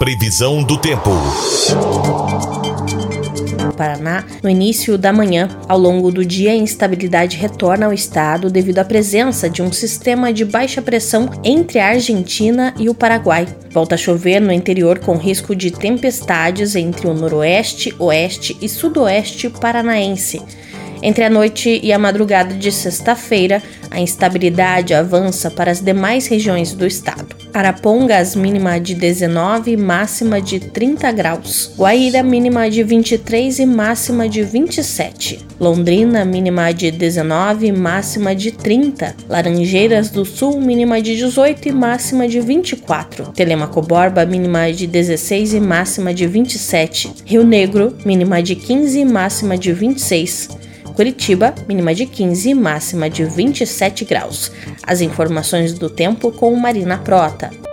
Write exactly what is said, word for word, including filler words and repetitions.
Previsão do tempo. Paraná, no início da manhã. Ao longo do dia, a instabilidade retorna ao estado devido à presença de um sistema de baixa pressão entre a Argentina e o Paraguai. Volta a chover no interior com risco de tempestades entre o noroeste, oeste e sudoeste paranaense. Entre a noite e a madrugada de sexta-feira, a instabilidade avança para as demais regiões do estado. Arapongas, mínima de dezenove e máxima de trinta graus. Guaíra, mínima de vinte e três e máxima de vinte e sete. Londrina, mínima de dezenove e máxima de trinta. Laranjeiras do Sul, mínima de dezoito e máxima de vinte e quatro. Telêmaco Borba, mínima de dezesseis e máxima de vinte e sete. Rio Negro, mínima de quinze e máxima de vinte e seis. Curitiba, mínima de quinze e máxima de vinte e sete graus. As informações do tempo com Marina Prota.